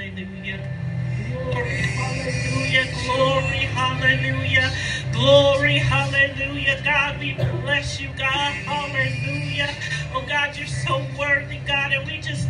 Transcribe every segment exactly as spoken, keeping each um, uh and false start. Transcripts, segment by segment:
Hallelujah. Glory, hallelujah, glory, hallelujah, glory, hallelujah. God, we bless you, God, hallelujah. Oh, God, you're so worthy, God, and we just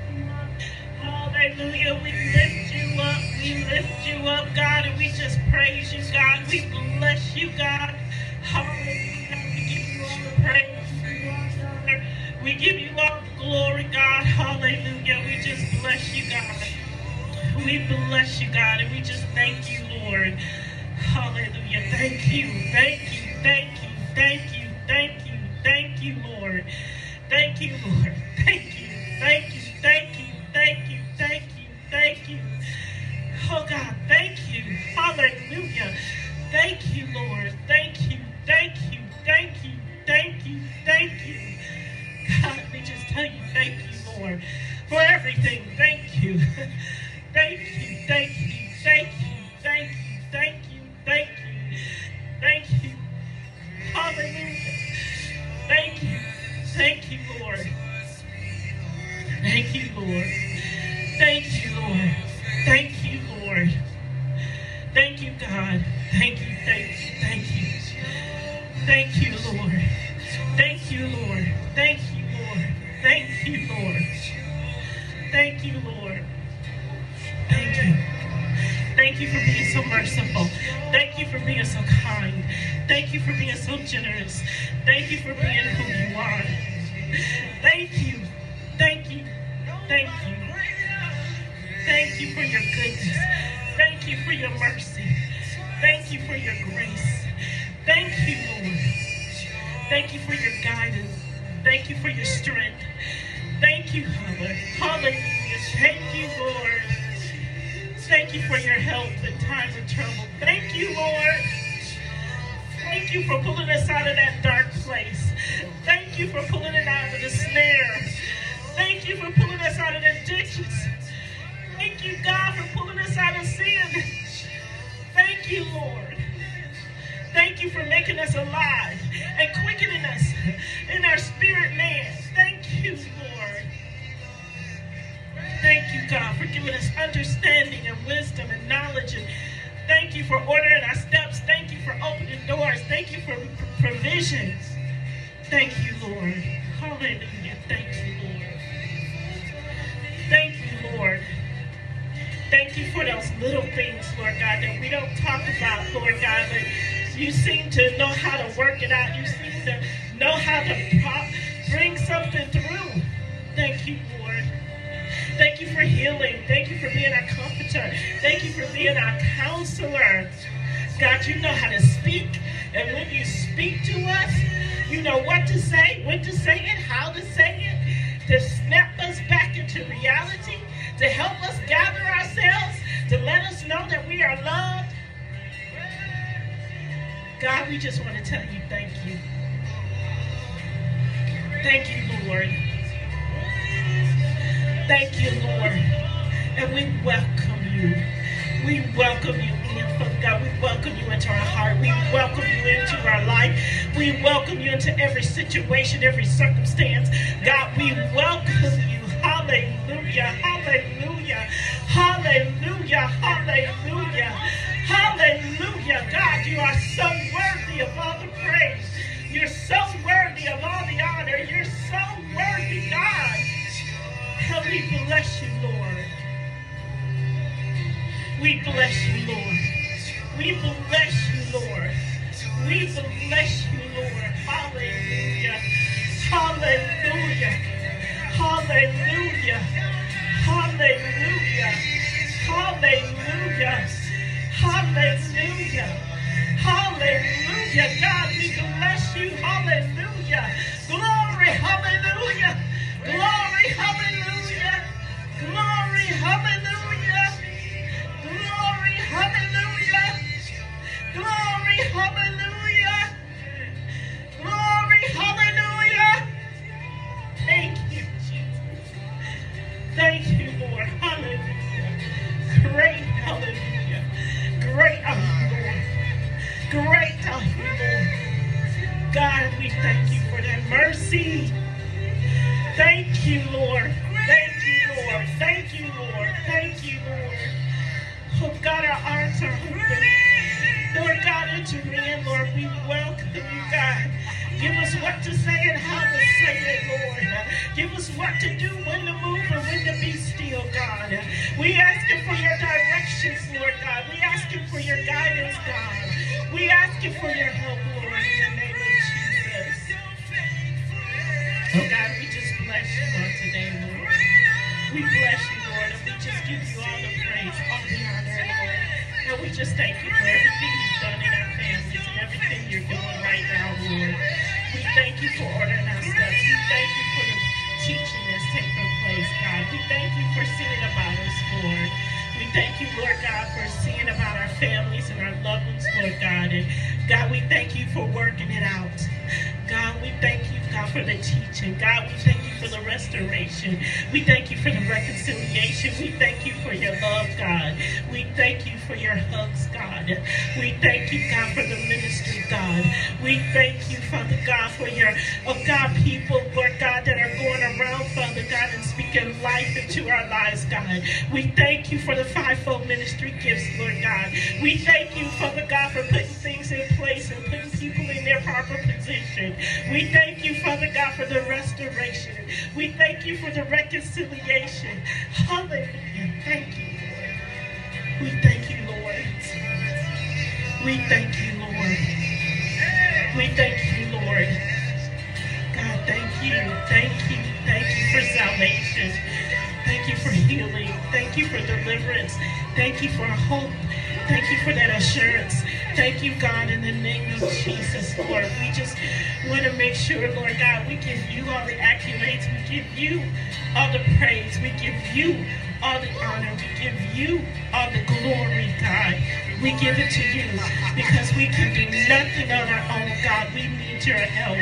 hallelujah. We lift you up. We lift you up, God, and we just praise you, God. We bless you, God. Hallelujah. We give you all the praise. We give you all the glory, God. Hallelujah. We just bless you, God. We bless you, God, and we just thank you, Lord. Hallelujah. Thank you. Thank you. Thank you. Thank you. Thank you. Thank you, Lord. Thank you, Lord. Thank you. Thank you. Thank you. Thank you. Thank you. Thank you. Oh, God, thank you. Hallelujah. Thank you, Lord. Thank you. Thank you. Thank you. Thank you. Thank you. God, we just tell you thank you, Lord, for everything. Thank you. Thank you. Thank you. Thank you. Thank you. Thank you. Thank you. Thank you. Hallelujah. Thank you. Thank you, Lord. Thank you, Lord. Thank you, Lord. Thank you, Lord. Thank you, God. Thank you, thank you, thank you. Thank you, Lord. Thank you, Lord. Thank you, Lord. Thank you, Lord. Thank you, Lord. Thank you. Thank you for being so merciful. Thank you for being so kind. Thank you for being so generous. Thank you for being who you are. Thank you. Thank you. Thank you. Thank you for your goodness. Thank you for your mercy. Thank you for your grace. Thank you, Lord. Thank you for your guidance. Thank you for your strength. Thank you, Father. Hallelujah. Thank you, Lord. Thank you for your help in times of trouble. Thank you, Lord. Thank you for pulling us out of that dark place. Thank you for pulling us out of the snare. Thank you for pulling us out of the ditches. Thank you, God, for pulling us out of sin. Thank you, Lord. Thank you for making us alive and quickening us in our spirit man. Thank you, Lord. Thank you, God, for giving us understanding and wisdom and knowledge. And thank you for ordering our steps. Thank you for opening doors. Thank you for provisions. Thank you, Lord. Hallelujah. Thank you, Lord. Thank you, Lord. Thank you for those little things, Lord God, that we don't talk about, Lord God, but you seem to know how to work it out. You seem to know how to pop, bring something through. Thank you, Lord. Thank you for healing. Thank you for being our comforter. Thank you for being our counselor. God, you know how to speak. And when you speak to us, you know what to say, when to say it, how to say it, to snap us back into reality, to help us gather ourselves, to let us know that we are loved. God, we just want to tell you thank you. Thank you, Lord. Thank you, Lord. And we welcome you. We welcome you in, Father God. We welcome you into our heart. We welcome you into our life. We welcome you into every situation, every circumstance. God, we welcome you. Hallelujah. Hallelujah. Hallelujah. Hallelujah. Hallelujah. God, you are so worthy of all the praise. You're so worthy of all the honor. You're so worthy, God. And we bless you, Lord. We bless you, Lord. We bless you, Lord. We bless you, Lord. Hallelujah. Hallelujah. Hallelujah. Hallelujah. Hallelujah. Hallelujah. Hallelujah. God, we bless you. Hallelujah. Glory. Hallelujah. Glory. Hallelujah. Glory. Hallelujah. Glory. Hallelujah. Glory. Hallelujah. Glory. Hallelujah. Thank you, Jesus. enter in, Lord. We welcome you, God. Give us what to say and how to say it, Lord. Give us what to do, when to move, and when to be still, God. We ask you for your directions, Lord God. We ask you for your guidance, God. We ask you for your help, Lord, in the name of Jesus. Oh, God, we just bless you on today, Lord. We bless you, Lord, and we just give you all the praise, all the honor, Lord. And we just thank you for everything you've done in our families and everything you're doing right now, Lord. We thank you for ordering our steps. We thank you for the teaching that's taking place, God. We thank you for seeing about us, Lord. We thank you, Lord God, for seeing about our families and our loved ones, Lord God. And God, we thank you for working it out. God, we thank you, God, for the teaching. God, we thank you for the restoration. We thank you for the reconciliation. We thank you for your love, God. We thank you for your hugs, God. We thank you, God, for the ministry, God. We thank you, Father God, for your, oh God, people, Lord God, that are going around, Father God, and speaking life into our lives, God. We thank you for the fivefold ministry gifts, Lord God. We thank you, Father God, for putting things in place and putting people in their proper position. We thank you, Father God, for the restoration. We thank you for the reconciliation. Hallelujah. Thank you, Lord. We thank you, Lord. We thank you, Lord. We thank you, Lord. God, thank you. Thank you. Thank you for salvation. Thank you for healing. Thank you for deliverance. Thank you for hope. Thank you for that assurance. Thank you, God, in the name of Jesus, Lord. We just want to make sure, Lord God, we give you all the accolades. We give you all the praise. We give you all the honor. We give you all the glory, God. We give it to you because we can do nothing on our own, God. We need your help.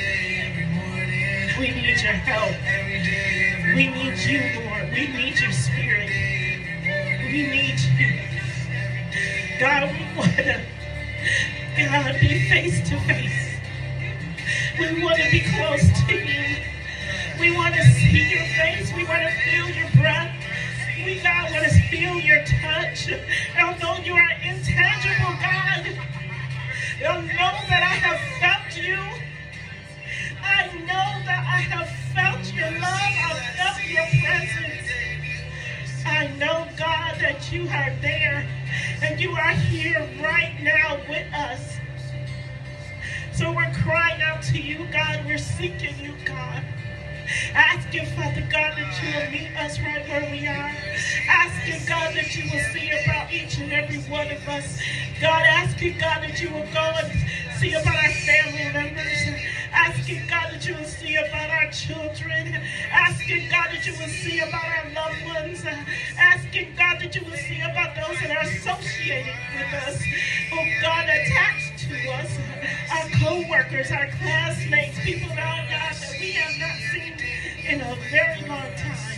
We need your help. We need you, Lord. We need your spirit. We need you. God, we want to, God, be face to face. We want to be close to you. We want to see your face. We want to feel your breath. We, God, want to feel your touch. Although you are intangible, God, you'll know that I have felt you. I know that I have felt your love. I've felt your presence. I know, God, that you are there and you are here right now with us. So we're crying out to you, God. We're seeking you, God. Asking, Father God, that you will meet us right where we are. Asking, God, that you will see about each and every one of us. God, asking, God, that you will go and see about our family members. Asking, God, that you will see about our children. Asking, God, that you will see about our loved ones. Asking, God, that you will see about those that are associated with us. Oh, God, attached to us. Our co-workers, our classmates, people, oh, God, that we have not seen in a very long time.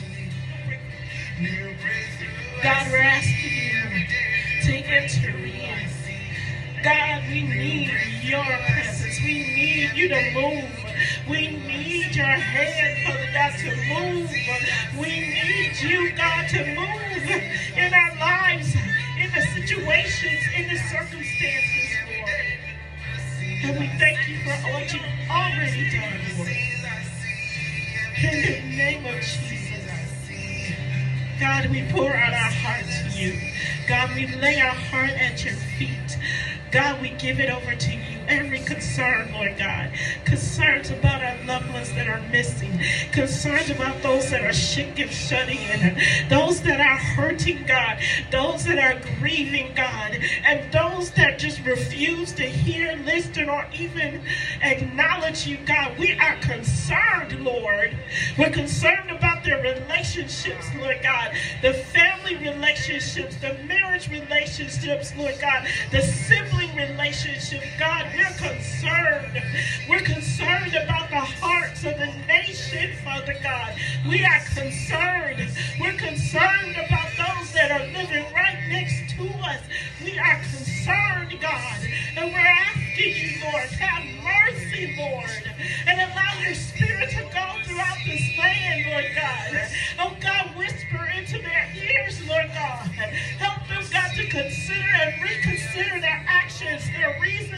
God, we're asking you to enter in. God, we need your presence. We need you to move. We need your hand, Father God, to move. We need you, God, to move in our lives, in the situations, in the circumstances, Lord. And we thank you for what you've already done, Lord. In the name of Jesus. God, we pour out our heart to you. God, we lay our heart at your feet. God, we give it over to you. Every concern, Lord God. Concerns about our loved ones that are missing. Concerns about those that are sick and shutting in. Those that are hurting, God. Those that are grieving, God. And those that just refuse to hear, listen, or even acknowledge you, God. We are concerned, Lord. We're concerned about their relationships, Lord God. The family relationships, the marriage relationships, Lord God. The sibling relationships, God. We're concerned. We're concerned about the hearts of the nation, Father God. We are concerned. We're concerned about those that are living right next to us. We are concerned, God. And we're asking you, Lord, have mercy, Lord, and allow your spirit to go throughout this land, Lord God. Oh, God, whisper into their ears, Lord God. Help them, God, to consider and reconsider their actions, their reasons,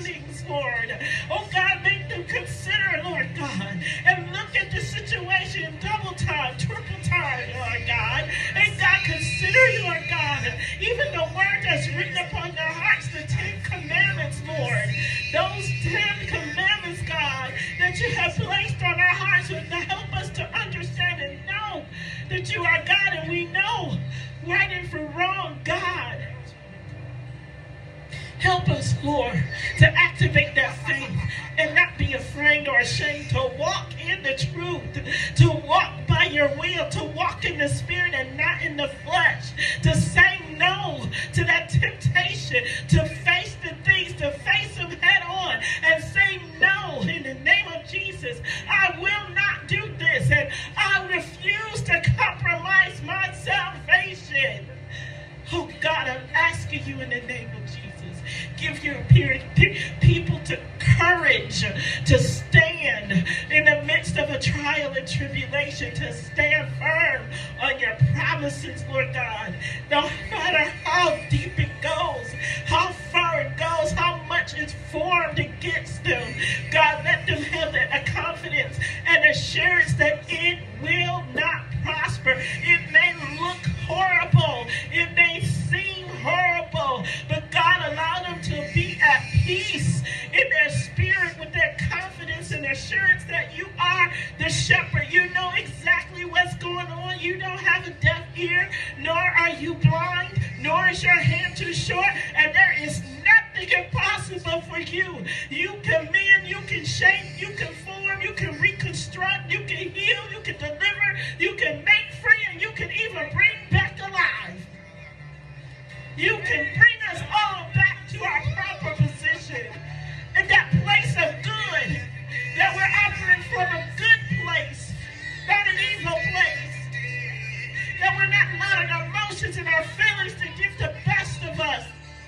Lord, to activate that faith and not be afraid or ashamed to walk in the truth, to walk by your will, to walk in the spirit and not in the flesh, to say no to that temptation, to face the things, to face them head on and say no in the name of Jesus. I will not do this, and I refuse to compromise my salvation. Oh God, I'm asking you in the name of Jesus, give your people to courage to stand in the midst of a trial and tribulation, to stand firm on your promises, Lord God. No matter how deep it goes, how far it goes, how much is formed against them, God, let them have a confidence and assurance that it will not prosper. It may look horrible. It may seem horrible, but God, allow them to be at peace in their spirit with their confidence and assurance that you are the shepherd. You know exactly what's going on. You don't have a deaf ear, nor are you blind, nor is your hand too short, and there is nothing impossible for you. You can mend, you can shape, you can form, you can reconstruct, you can heal, you can deliver, you can make free, and you can even bring back alive. You can bring us all back to our proper position in that place of good, that we're operating from a good place, not an evil place, that we're not allowing our emotions and our feelings to get the best of us.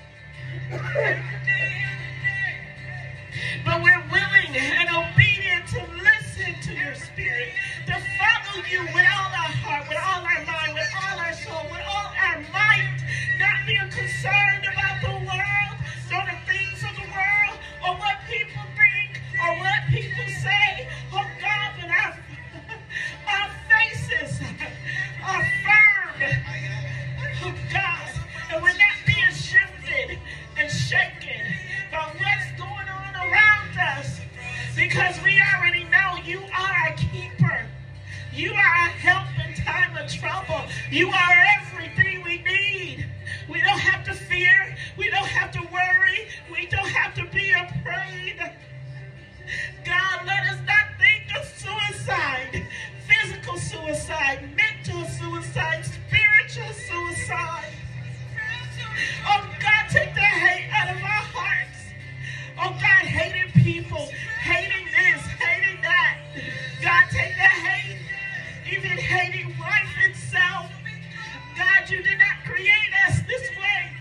But we're willing and obedient to listen to your spirit, to follow you with all our heart, with all our mind, with all our soul, with all our might, not being concerned about the world, nor the things of the world, or what people think, or what people say. Oh God, but our, our faces are firm. Oh God, and we're not being shifted and shaken by what's going on around us, because we already know you are our keeper. You are our help in time of trouble. You are everything we need. We don't have to fear. We don't have to worry. We don't have to be afraid. God, let us not think of suicide, physical suicide, mental suicide, spiritual suicide. Oh God, take the hate out of our hearts. Oh God, hating people, hating this, hating that. God, take the hate, even hating life itself. God, you did not create us this way.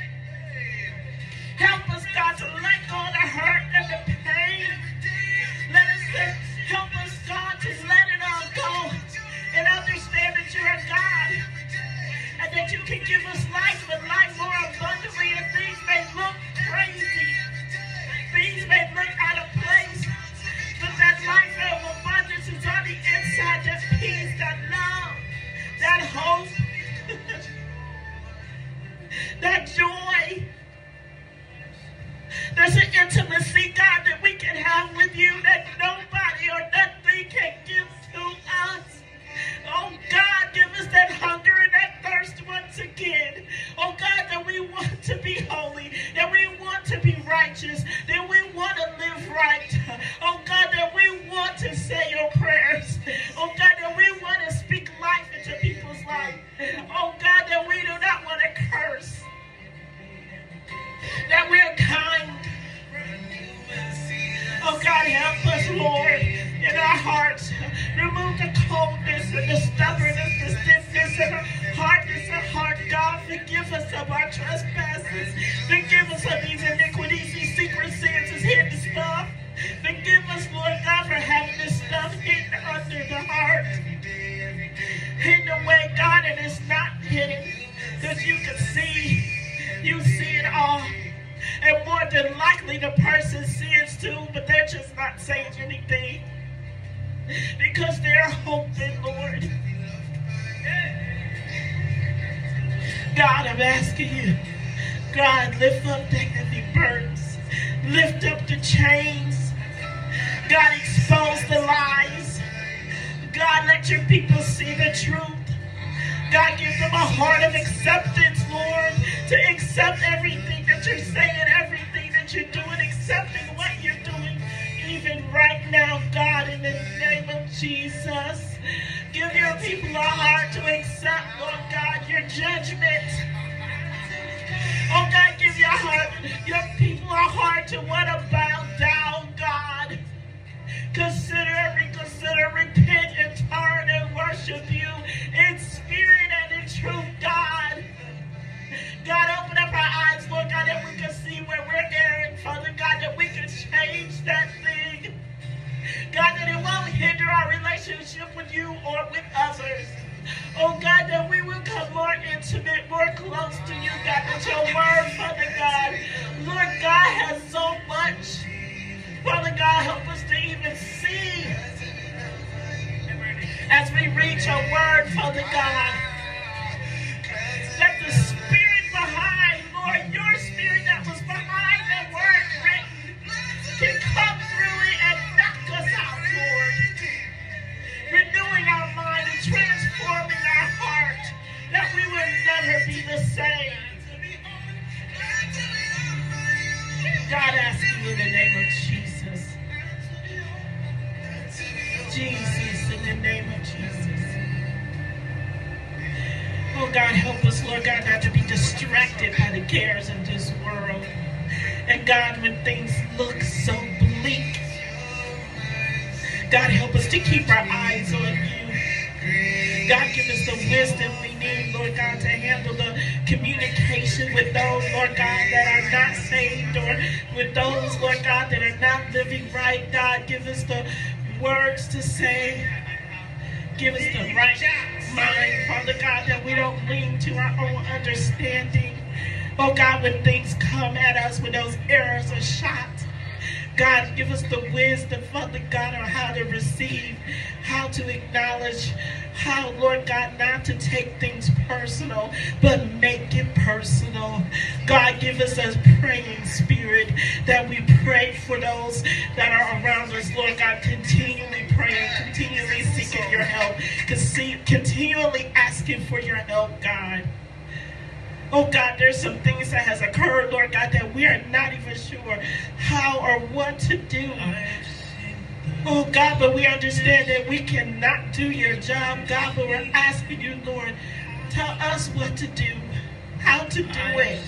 Help us, God, to let go of the hurt and the pain. Let us uh, help us, God, to let it all go and understand that you're a God and that you can give us life and life more abundantly, and things may look crazy. Things may look out of place, but that life of abundance is on the inside. That peace, that love, that hope, that joy. There's an intimacy, God, that we can have with you that nobody or nothing can give to us. Oh God, give us that hunger and that thirst once again. Oh God, that we want to be holy, that we want to be righteous, that we want to live right. Oh God, that we want to say your prayers. Oh God, that we want to speak life into people's life. Oh God, that we do not want to curse, that we're kind. Oh God, help us, Lord, in our hearts. Remove the coldness and the stubbornness, the stiffness and the hardness of heart. God, forgive us of our trespasses. Forgive us of these iniquities, these secret sins, this hidden stuff. Forgive us, Lord God, for having this stuff hidden under the heart, hidden away, God, and it's not hidden, because you can see, you see it all. And more than likely the person sins too, but they're just not saying anything because they're hoping, Lord. God, I'm asking you, God, lift up the heavy burdens. Lift up the chains. God, expose the lies. God, let your people see the truth. God, give them a heart of acceptance, Lord, to accept everything that you're saying, everything that judgment. Oh God, give your heart, your people a heart to want to bow down, God. Consider every consider, repent and turn and worship you in spirit and in truth, God. God, open up our eyes, Lord God, that we can see where we're erring, Father God, that we can change that thing. God, that it won't hinder our relationship with you or with others. Oh God, that we will come more intimate, more close to you, God, that your word, Father God, Lord God, has so much. Father God, help us to even see as we read your word, Father God. Let the spirit behind, Lord, your spirit that was behind the word written can come through it and knock us out, Lord. Renewing our mind and transforming our heart, that we will never be the same. God, ask you in the name of Jesus. Jesus, in the name of Jesus. Oh God, help us, Lord God, not to be distracted by the cares of this world. And God, when things look so bleak, God, help us to keep our eyes on you. God, give us the wisdom we need, Lord God, to handle the communication with those, Lord God, that are not saved, or with those, Lord God, that are not living right. God, give us the words to say. Give us the right mind, Father God, that we don't lean to our own understanding. Oh God, when things come at us, when those arrows are shot, God, give us the wisdom, Father God, on how to receive, how to acknowledge, how, Lord God, not to take things personal, but make it personal. God, give us a praying spirit that we pray for those that are around us, Lord God, continually praying, continually seeking your help, continually asking for your help, God. Oh God, there's some things that has occurred, Lord God, that we are not even sure how or what to do. Oh God, but we understand that we cannot do your job, God, but we're asking you, Lord, tell us what to do, how to do it,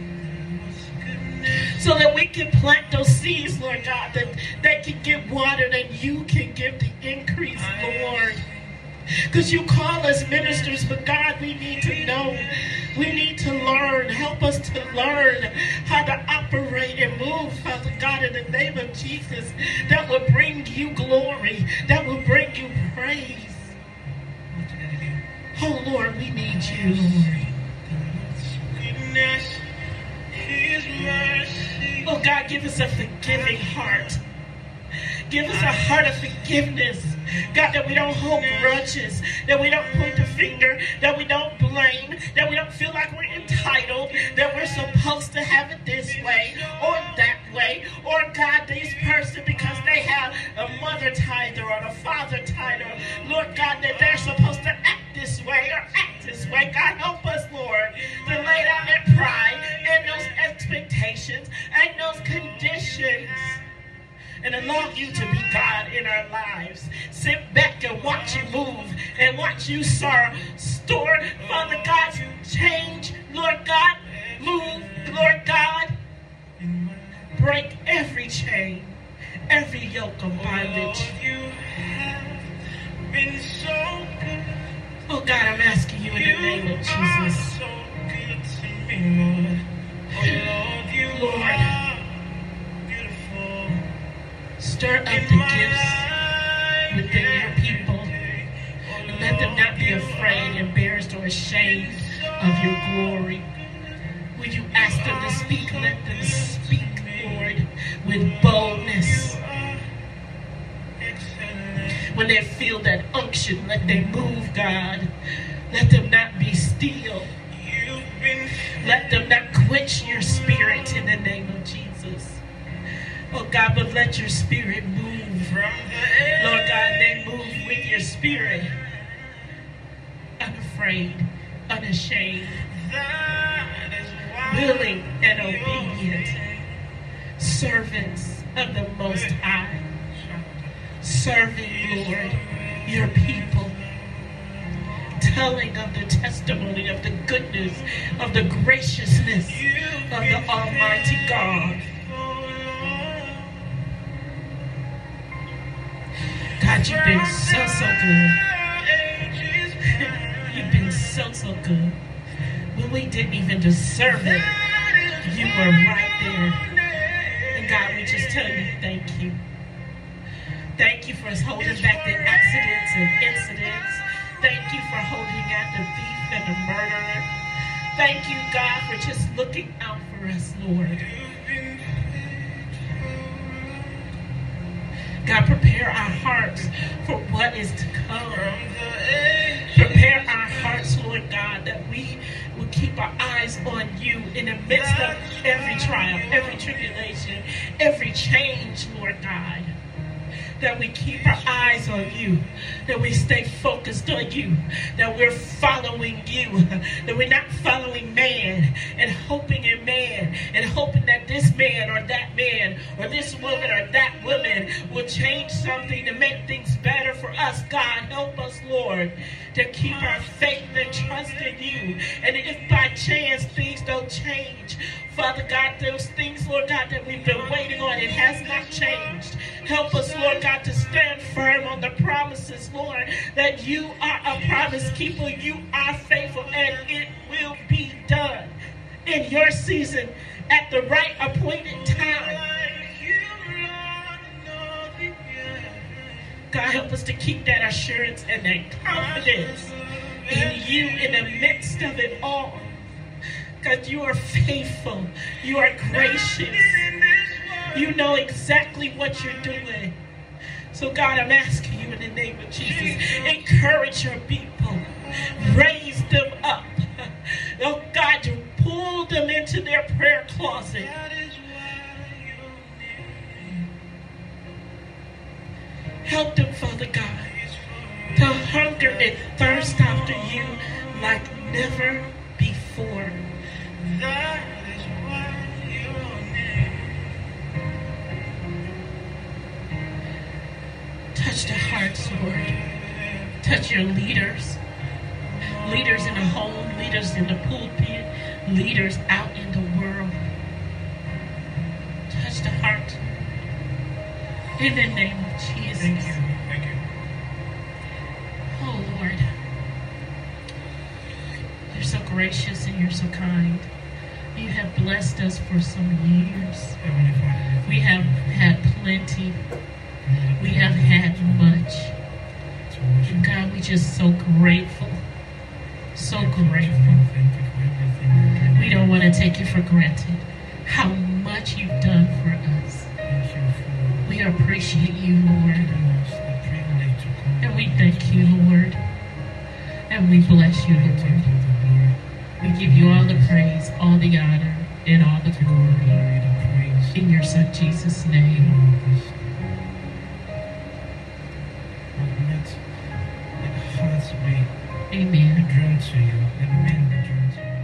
so that we can plant those seeds, Lord God, that they can get watered and you can give the increase, Lord. Because you call us ministers, but God, we need to know. We need to learn. Help us to learn how to operate and move, Father God, in the name of Jesus, that will bring you glory, that will bring you praise. Oh, Lord, we need you. Oh, God, give us a forgiving heart. Give us a heart of forgiveness. God, that we don't hold grudges, that we don't point the finger, that we don't blame, that we don't feel like we're entitled, that we're supposed to have it this way or that way, or God, this person, because they have a mother title or a father title, Lord God, that they're supposed to act this way or act this way. God, help us, Lord, to lay down that pride and those expectations and those conditions, and allow you to be God in our lives. Sit back and watch you move and watch you, sir, store, Father God, change, Lord God, move, Lord God, break every chain, every yoke of bondage. Oh God, I'm asking you in the name of Jesus, Lord, stir up the gifts within your people. And let them not be afraid, embarrassed, or ashamed of your glory. Will you ask them to speak? Let them speak, Lord, with boldness. When they feel that unction, let them move, God. Let them not be still. Let them not quench your spirit in the name of Jesus. Oh God, but let your spirit move. Lord God, they move with your spirit. Unafraid, unashamed, willing and obedient. Servants of the Most High. Serving, Lord, your people. telling of the testimony of the goodness, of the graciousness of the Almighty God. God, you've been so, so good. You've been so, so good. When we didn't even deserve it, you were right there. And God, we just tell you thank you. Thank you for us holding back the accidents and incidents. Thank you for holding out the thief and the murderer. Thank you, God, for just looking out for us, Lord. God, prepare our hearts for what is to come. Prepare our hearts, Lord God, that we will keep our eyes on you in the midst of every trial, every tribulation, every change, Lord God. That we keep our eyes on you, that we stay focused on you, that we're following you, that we're not following man and hoping in man and hoping that this man or that man or this woman or that woman will change something to make things better for us. God, help us, Lord, to keep our faith and trust in you. And if by chance things don't change, Father God, those things, Lord God, that we've been waiting on, it has not changed. Help us, Lord God, to stand firm on the promises, Lord, that you are a promise keeper, you are faithful, and it will be done in your season at the right appointed time. God, help us to keep that assurance and that confidence in you in the midst of it all. God, you are faithful. You are gracious. You know exactly what you're doing. So God, I'm asking you in the name of Jesus, encourage your people. Raise them up. Oh God, to pull them into their prayer closet. Help them, Father God, to hunger and thirst after you like never before. That is why your name. Touch the hearts, Lord. Touch your leaders. Leaders in the home, leaders in the pulpit, leaders out in the world. Touch the heart. In the name of Jesus. Thank you. Thank you. Oh, Lord. You're so gracious and you're so kind. You have blessed us for some years. We have had plenty. We have had much. And God, we're just so grateful. So grateful. We don't want to take it for granted how much you've done for us. We appreciate you, Lord. And we thank you, Lord. And we bless you, Lord. We give you all the praise, all the honor, and all the glory. In your Son, Jesus' name. Let hearts be Amen. drawn to you. Let men be drawn to you.